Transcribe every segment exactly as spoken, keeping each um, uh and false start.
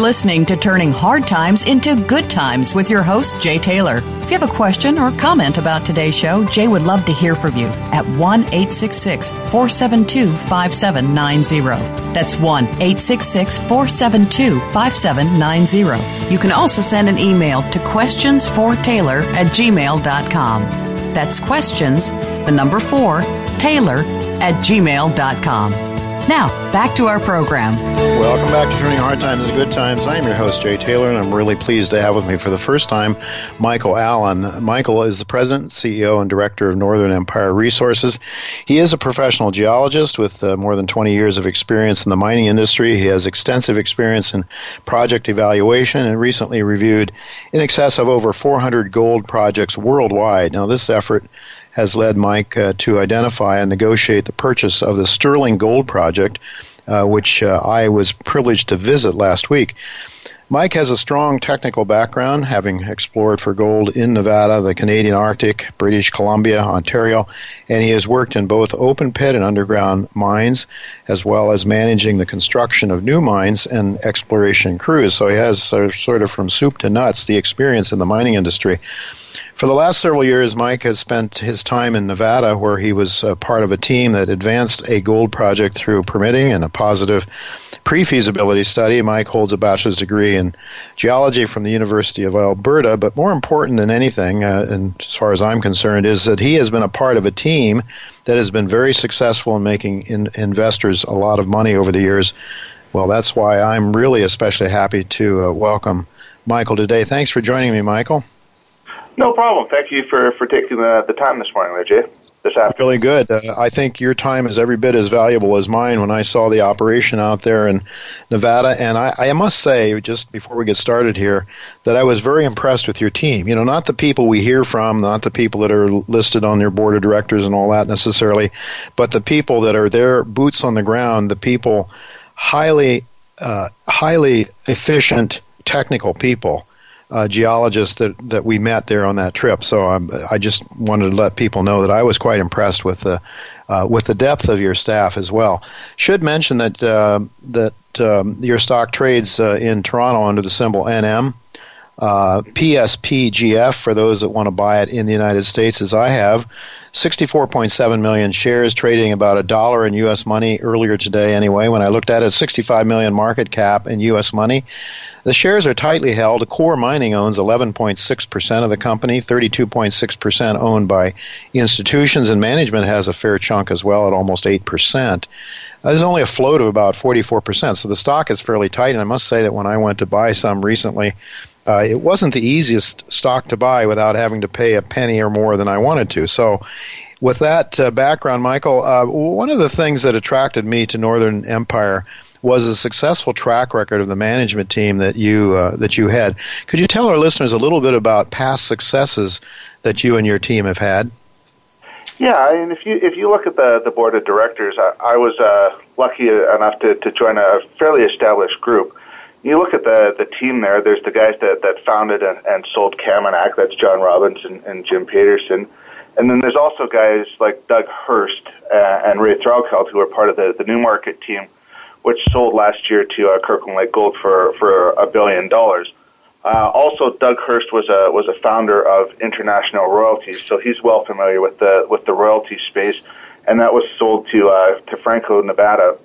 listening to Turning Hard Times into Good Times with your host, Jay Taylor. If you have a question or comment about today's show, Jay would love to hear from you at one eight six six, four seven two, five seven nine zero. That's one eight six six, four seven two, five seven nine zero. You can also send an email to questions for taylor at gmail dot com. That's questions, the number four, Taylor at gmail dot com. Now, back to our program. Welcome back to Turning Hard Times into Good Times. I'm your host, Jay Taylor, and I'm really pleased to have with me for the first time Michael Allen. Michael is the President, C E O, and Director of Northern Empire Resources. He is a professional geologist with uh, more than twenty years of experience in the mining industry. He has extensive experience in project evaluation and recently reviewed in excess of over four hundred gold projects worldwide. Now, this effort has led Mike uh, to identify and negotiate the purchase of the Sterling Gold Project, uh, which uh, I was privileged to visit last week. Mike has a strong technical background, having explored for gold in Nevada, the Canadian Arctic, British Columbia, Ontario, and he has worked in both open pit and underground mines, as well as managing the construction of new mines and exploration crews. So he has uh, sort of from soup to nuts the experience in the mining industry. For the last several years, Mike has spent his time in Nevada, where he was uh, part of a team that advanced a gold project through permitting and a positive pre-feasibility study. Mike holds a bachelor's degree in geology from the University of Alberta, but more important than anything, uh, and as far as I'm concerned, is that he has been a part of a team that has been very successful in making in- investors a lot of money over the years. Well, that's why I'm really especially happy to uh, welcome Michael today. Thanks for joining me, Michael. No problem. Thank you for, for taking the, the time this morning there, Jay. This afternoon. Really good. Uh, I think your time is every bit as valuable as mine when I saw the operation out there in Nevada. And I, I must say, just before we get started here, that I was very impressed with your team. You know, not the people we hear from, not the people that are listed on their board of directors and all that necessarily, but the people that are there, boots on the ground, the people, highly, uh, highly efficient, technical people. Uh, geologists that, that we met there on that trip. So um, I just wanted to let people know that I was quite impressed with the uh, with the depth of your staff as well. Should mention that uh, that um, your stock trades uh, in Toronto under the symbol N M. Uh, P S P G F for those that want to buy it in the United States, as I have. sixty-four point seven million shares, trading about a dollar in U S money earlier today anyway. When I looked at it, sixty-five million market cap in U S money. The shares are tightly held. Core Mining owns eleven point six percent of the company, thirty-two point six percent owned by institutions, and management has a fair chunk as well at almost eight percent. Uh, there's only a float of about forty-four percent, so the stock is fairly tight, and I must say that when I went to buy some recently, uh, it wasn't the easiest stock to buy without having to pay a penny or more than I wanted to. So with that uh, background, Michael, uh, one of the things that attracted me to Northern Empire was a successful track record of the management team that you uh, that you had. Could you tell our listeners a little bit about past successes that you and your team have had? Yeah, I mean, if you if you look at the, the board of directors, I, I was uh, lucky enough to, to join a fairly established group. You look at the, the team there, there's the guys that, that founded and, and sold Kaminak, that's John Robbins and, and Jim Peterson. And then there's also guys like Doug Hurst uh, and Ray Threlkeld, who are part of the, the Newmarket team, which sold last year to uh, Kirkland Lake Gold for, for a billion dollars. Uh, also, Doug Hurst was a was a founder of International Royalties, so he's well familiar with the with the royalty space, and that was sold to uh, to Franco Nevada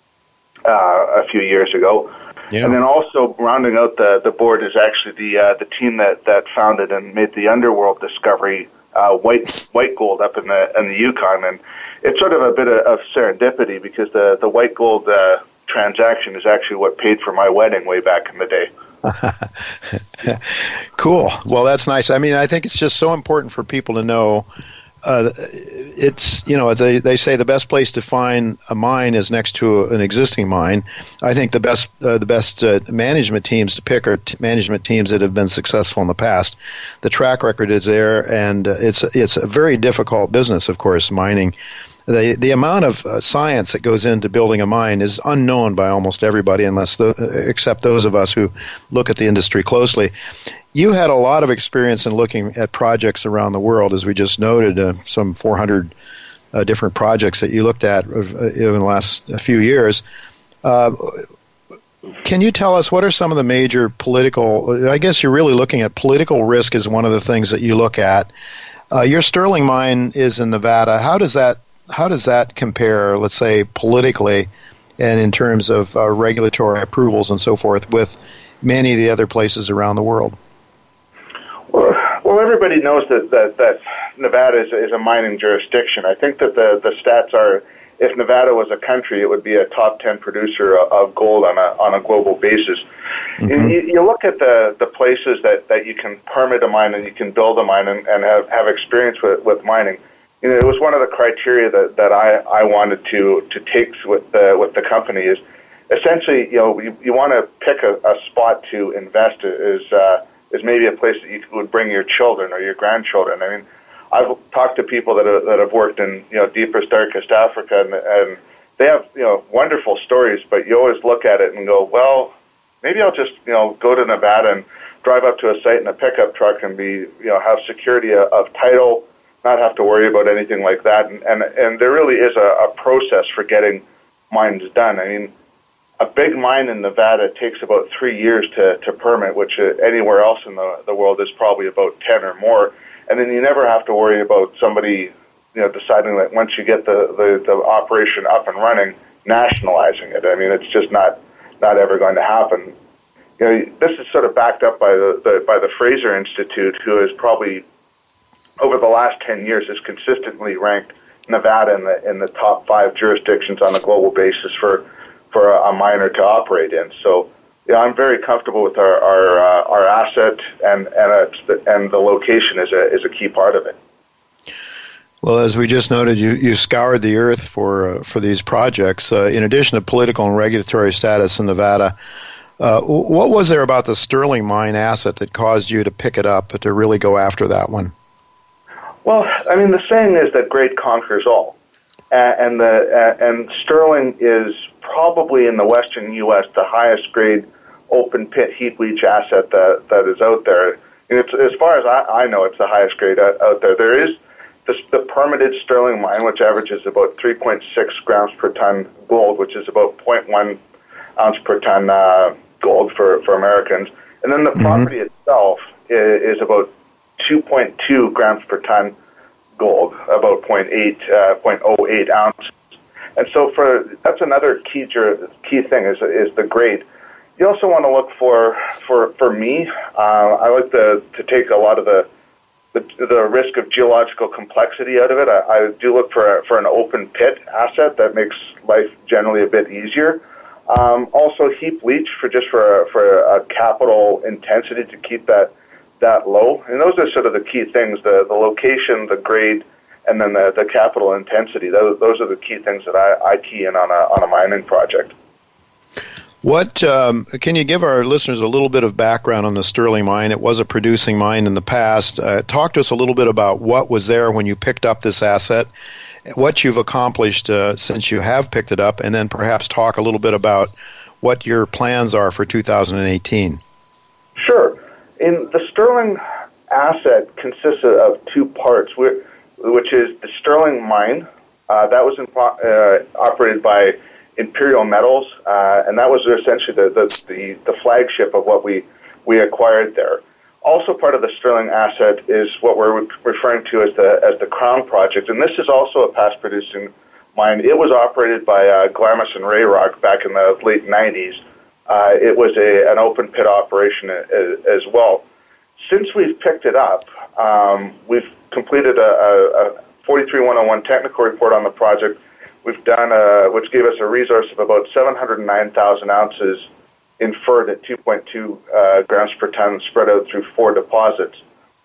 uh, a few years ago. Yeah. And then also rounding out the, the board is actually the uh, the team that, that founded and made the underworld discovery, uh, white white gold up in the in the Yukon, and it's sort of a bit of, of serendipity because the the white gold uh, transaction is actually what paid for my wedding way back in the day. Cool. Well, that's nice. I mean, I think it's just so important for people to know. Uh, it's, you know, they they say the best place to find a mine is next to a, an existing mine. I think the best uh, the best uh, management teams to pick are t- management teams that have been successful in the past. The track record is there, and uh, it's it's a very difficult business, of course, mining. The the amount of uh, science that goes into building a mine is unknown by almost everybody, unless the, except those of us who look at the industry closely. You had a lot of experience in looking at projects around the world, as we just noted, uh, some four hundred uh, different projects that you looked at uh, in the last few years. Uh, Can you tell us what are some of the major political, I guess you're really looking at political risk as one of the things that you look at. Uh, your Sterling mine is in Nevada. How does that how does that compare, let's say, politically and in terms of uh, regulatory approvals and so forth with many of the other places around the world? Well, well everybody knows that, that, that Nevada is, is a mining jurisdiction. I think that the, the stats are, if Nevada was a country, it would be a top ten producer of gold on a on a global basis. Mm-hmm. You, you look at the, the places that, that you can permit a mine and you can build a mine and, and have, have experience with, with mining. You know, it was one of the criteria that, that I, I wanted to, to take with the with the company is essentially, you know, you, you want to pick a, a spot to invest is uh, is maybe a place that you would bring your children or your grandchildren. I mean, I've talked to people that, are, that have worked in, you know, deepest, darkest Africa, and, and they have, you know, wonderful stories, but you always look at it and go, well, maybe I'll just, you know, go to Nevada and drive up to a site in a pickup truck and be, you know, have security of title, not have to worry about anything like that. And, and, and there really is a, a process for getting mines done. I mean, a big mine in Nevada takes about three years to, to permit, which uh, anywhere else in the, the world is probably about ten or more. And then you never have to worry about somebody, you know, deciding that once you get the, the, the operation up and running, nationalizing it. I mean, it's just not not ever going to happen. You know, this is sort of backed up by the, the by the Fraser Institute, who has probably over the last ten years has consistently ranked Nevada in the in the top five jurisdictions on a global basis for for a, a miner to operate in. So. Yeah, I'm very comfortable with our our, uh, our asset, and and it's the, and the location is a is a key part of it. Well, as we just noted, you you scoured the earth for uh, for these projects. Uh, in addition to political and regulatory status in Nevada, uh, what was there about the Sterling mine asset that caused you to pick it up, to really go after that one? Well, I mean, the saying is that great conquers all. And the and Sterling is probably in the western U S the highest grade open pit heap leach asset that that is out there. And it's, as far as I, I know, it's the highest grade out, out there. There is the, the permitted Sterling mine, which averages about three point six grams per ton gold, which is about zero point one ounce per ton uh, gold for, for Americans. And then the mm-hmm. property itself is, is about two point two grams per ton gold, about zero point eight, uh, zero point zero eight ounces. And so for that's another key key thing is is the grade. You also want to look for for for me. Uh, I like to to take a lot of the, the the risk of geological complexity out of it. I, I do look for a, for an open pit asset that makes life generally a bit easier. Um, also, heap leach for just for a, for a capital intensity to keep that that low. And those are sort of the key things: the the location, the grade, and then the, the capital intensity. Those, those are the key things that I, I key in on a on a mining project. What um, can you give our listeners a little bit of background on the Sterling mine? It was a producing mine in the past. Uh, talk to us a little bit about what was there when you picked up this asset, what you've accomplished uh, since you have picked it up, and then perhaps talk a little bit about what your plans are for two thousand eighteen. Sure. In the Sterling asset consists of two parts, which is the Sterling mine. Uh, that was in, uh, operated by Imperial Metals, uh, and that was essentially the, the, the, the flagship of what we, we acquired there. Also part of the Sterling asset is what we're referring to as the as the Crown Project, and this is also a past-producing mine. It was operated by uh, Glamis and Rayrock back in the late nineties. Uh, it was a an open-pit operation as, as well. Since we've picked it up, um, we've completed a, a, a forty-three one oh one technical report on the project. We've done, a, which gave us a resource of about seven hundred nine thousand ounces inferred at two point two uh, grams per ton, spread out through four deposits.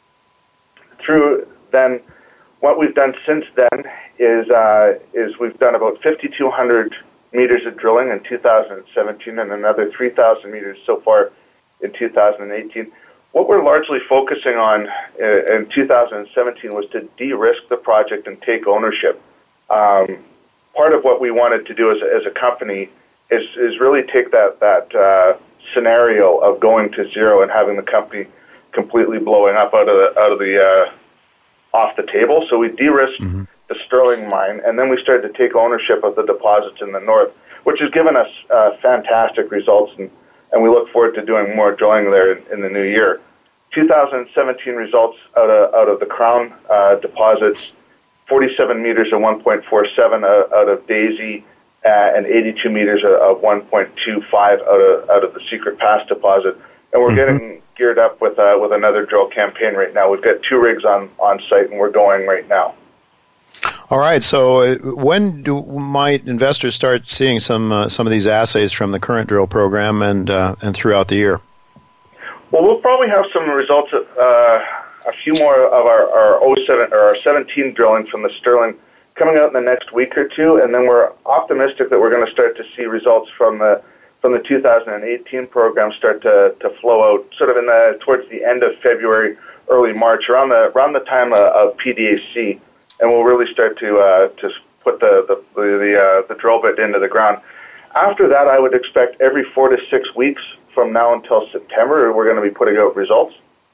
Through then, what we've done since then is uh, is we've done about fifty-two hundred meters of drilling in two thousand seventeen, and another three thousand meters so far in two thousand eighteen. What we're largely focusing on uh, in two thousand seventeen was to de-risk the project and take ownership. Um, part of what we wanted to do as a, as a company is is really take that that uh, scenario of going to zero and having the company completely blowing up out of the out of the uh, off the table. So we de-risked mm-hmm. the Sterling mine, and then we started to take ownership of the deposits in the north. which has given us uh, fantastic results, and, and we look forward to doing more drilling there in, in the new year. two thousand seventeen results out of, out of the Crown uh, deposits, forty-seven meters of one point four seven out, out of Daisy, uh, and eighty-two meters of one point two five out of out of the Secret Pass deposit. And we're mm-hmm. getting geared up with uh, with another drill campaign right now. We've got two rigs on, on site, and we're going right now. All right. So when do might investors start seeing some uh, some of these assays from the current drill program and uh, and throughout the year? Well, we'll probably have some results, uh, a few more of our, our oh seven or our seventeen drilling from the Sterling coming out in the next week or two, and then we're optimistic that we're going to start to see results from the from the two thousand eighteen program start to, to flow out sort of in the towards the end of February, early March, around the around the time of, of P D A C, and we'll really start to uh, to put the the the, the, uh, the drill bit into the ground. After that, I would expect every four to six weeks from now until September, we're going to be putting out results.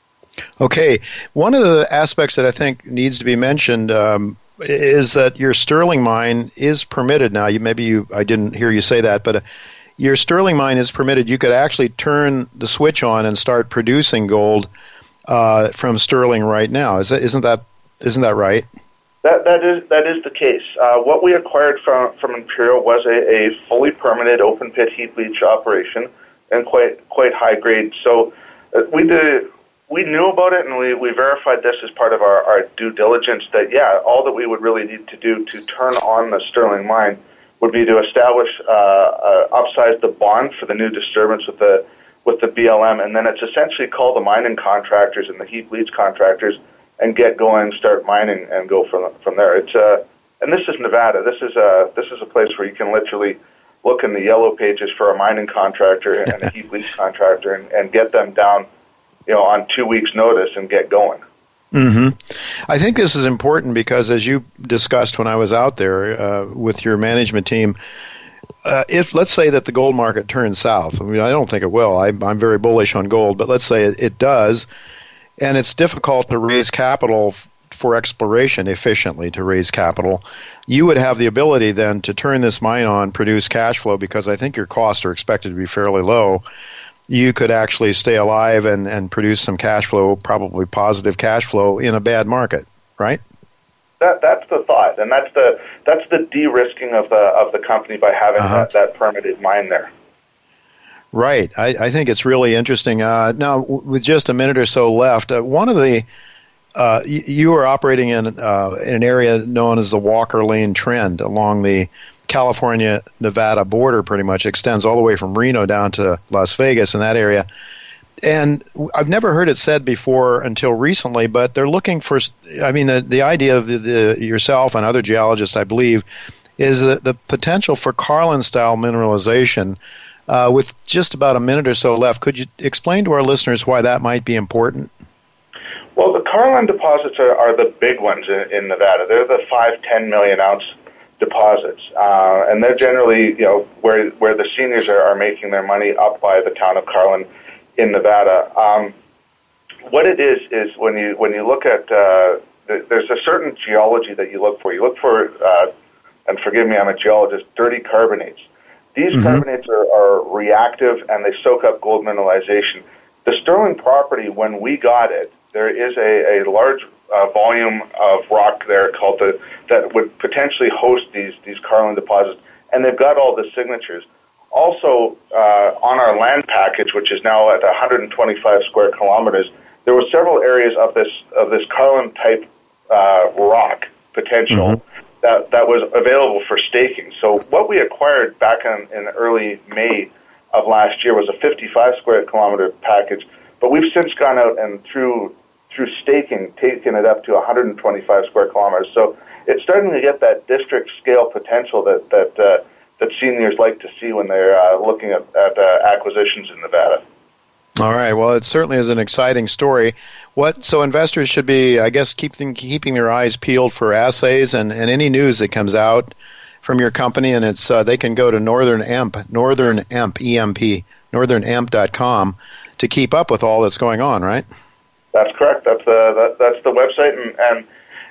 Okay. One of the aspects that I think needs to be mentioned um, is that your Sterling mine is permitted now. You maybe you I didn't hear you say that, but uh, your Sterling mine is permitted. You could actually turn the switch on and start producing gold uh, from Sterling right now. Is that, isn't that isn't that right? That that is that is the case. Uh, what we acquired from from Imperial was a, a fully permitted open pit heap leach operation, and quite quite high grade. So uh, we did we knew about it, and we, we verified this as part of our, our due diligence. That yeah, all that we would really need to do to turn on the Sterling mine would be to establish uh, uh, upsize the bond for the new disturbance with the with the B L M, and then it's essentially call the mining contractors and the heap leach contractors and get going, start mining, and go from from there. It's uh, and this is Nevada. This is a this is a place where you can literally look in the yellow pages for a mining contractor and a heap leach contractor, and, and get them down, you know, on two weeks' notice and get going. Mm-hmm. I think this is important because, as you discussed when I was out there uh, with your management team, uh, if let's say that the gold market turns south. I mean, I don't think it will. I, I'm very bullish on gold, but let's say it, it does. And it's difficult to raise capital f- for exploration efficiently to raise capital. You would have the ability then to turn this mine on, produce cash flow, because I think your costs are expected to be fairly low. You could actually stay alive and, and produce some cash flow, probably positive cash flow in a bad market, right? That that's the thought, and that's the that's the de-risking of the of the company by having uh-huh. that, that permitted mine there. Right. I, I think it's really interesting. Uh, now, w- with just a minute or so left, uh, one of the uh, y- you are operating in, uh, in an area known as the Walker Lane Trend along the California-Nevada border. Pretty much extends all the way from Reno down to Las Vegas in that area. And I've never heard it said before until recently, but they're looking for. I mean, the the idea of the, the yourself and other geologists, I believe, is the, the potential for Carlin-style mineralization. Uh, with just about a minute or so left, could you explain to our listeners why that might be important? Well, the Carlin deposits are, are the big ones in, in Nevada. They're the five, ten million ounce deposits, uh, and they're generally, you know, where where the seniors are, are making their money up by the town of Carlin in Nevada. Um, what it is is when you when you look at uh, the, there's a certain geology that you look for. You look for, uh, and forgive me, I'm a geologist, dirty carbonates. These mm-hmm. carbonates are, are reactive, and they soak up gold mineralization. The Sterling property, when we got it, there is a, a large uh, volume of rock there called the that would potentially host these these Carlin deposits, and they've got all the signatures. Also, uh, on our land package, which is now at one hundred twenty-five square kilometers, there were several areas of this of this Carlin type uh, rock potential. Mm-hmm. That, that was available for staking. So what we acquired back in, in early May of last year was a fifty-five square kilometer package, but we've since gone out and through through staking taken it up to one hundred twenty-five square kilometers. So it's starting to get that district scale potential that that uh, that seniors like to see when they're uh, looking at, at uh, acquisitions in Nevada. All right. Well, it certainly is an exciting story. What so investors should be, I guess, keeping keeping their eyes peeled for assays and, and any news that comes out from your company, and it's uh, they can go to Northern Emp, Northern Emp, E M P, northern emp dot com to keep up with all that's going on, right? That's correct. That's the that, that's the website, and, and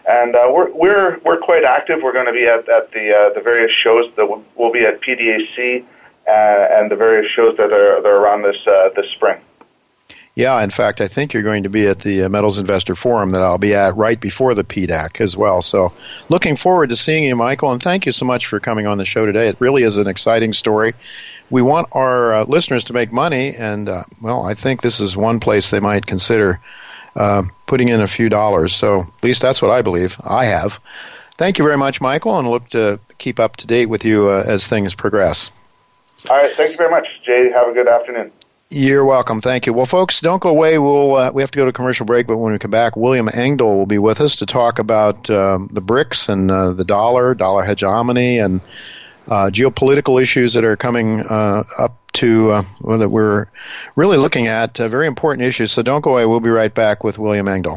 And uh, we're we're we're quite active. We're going to be at, at the uh, the various shows that we'll, we'll be at P D A C uh, and the various shows that are that are around this uh, this spring. Yeah, in fact, I think you're going to be at the Metals Investor Forum that I'll be at right before the P D A C as well. So looking forward to seeing you, Michael, and thank you so much for coming on the show today. It really is an exciting story. We want our uh, listeners to make money, and, uh, well, I think this is one place they might consider uh, putting in a few dollars. So at least that's what I believe. I have. Thank you very much, Michael, and look to keep up to date with you uh, as things progress. All right. Thank you very much, Jay. Have a good afternoon. You're welcome. Thank you. Well, folks, don't go away. We'll uh, we have to go to commercial break, but when we come back, William Engdahl will be with us to talk about um, the BRICS and uh, the dollar, dollar hegemony, and uh, geopolitical issues that are coming uh, up to uh, well, that we're really looking at. Uh, very important issues. So don't go away. We'll be right back with William Engdahl.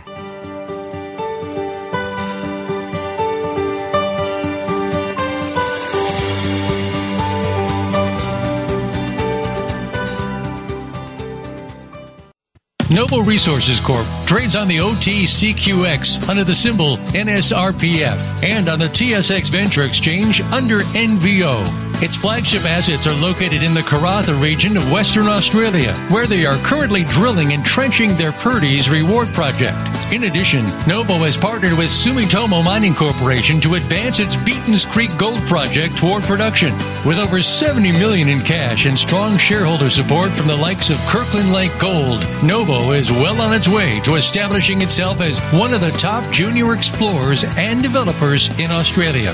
Noble Resources Corp trades on the O T C Q X under the symbol N S R P F and on the T S X Venture Exchange under N V O. Its flagship assets are located in the Karratha region of Western Australia, where they are currently drilling and trenching their Purdy's Reward project. In addition, Noble has partnered with Sumitomo Mining Corporation to advance its Beaton's Creek Gold project toward production. With over seventy million dollars in cash and strong shareholder support from the likes of Kirkland Lake Gold, Noble is well on its way to establishing itself as one of the top junior explorers and developers in Australia.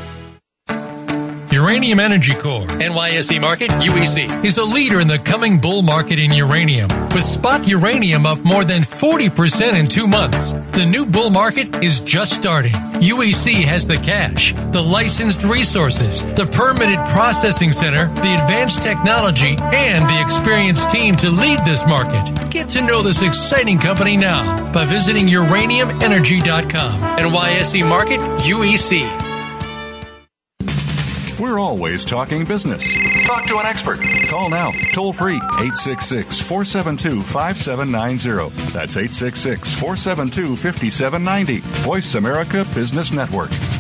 Uranium Energy Corp, N Y S E Market, U E C, is a leader in the coming bull market in uranium. With spot uranium up more than forty percent in two months, the new bull market is just starting. U E C has the cash, the licensed resources, the permitted processing center, the advanced technology, and the experienced team to lead this market. Get to know this exciting company now by visiting uranium energy dot com. N Y S E Market, U E C. We're always talking business. Talk to an expert. Call now, toll free, eight six six, four seven two, five seven nine zero. That's eight six six, four seven two, five seven nine zero. Voice America Business Network.